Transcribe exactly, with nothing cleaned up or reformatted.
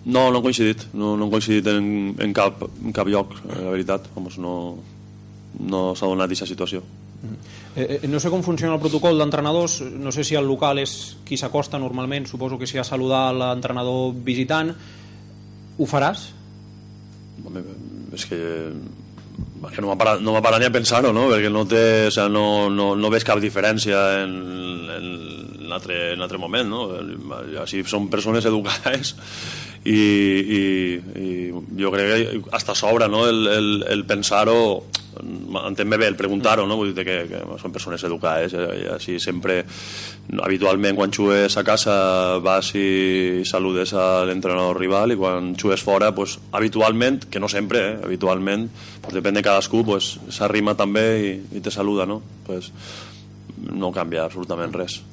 No, no han coincidit, no, no han coincidit en, en, cap, en cap lloc, la veritat. Vamos, no no s'ha donat aquesta situació. Eh, no sé com funciona el protocol d'entrenadors, no sé si el local és qui s'acosta normalment, suposo que si ha de saludar l'entrenador visitant. Ho faràs? Home, és que, que no m'ha parat, no m'ha parat ni a pensar-ho, no? Perquè no, té, o sea, no, no, no veig cap diferència en, en un altre, en altre moment, no? Si són persones educades i, i, i jo crec que hasta sobra, no? el, el, el pensar-ho, entén-me bé el preguntar-ho, no? Vull dir que, que són persones educades i així sempre, habitualment quan jugues a casa vas i saludes a l'entrenador rival i quan jugues fora, pues, habitualment, que no sempre, eh? habitualment, pues, depèn de cadascú, pues, s'arrima també i, i te saluda, no? Pues, no canvia absolutament res.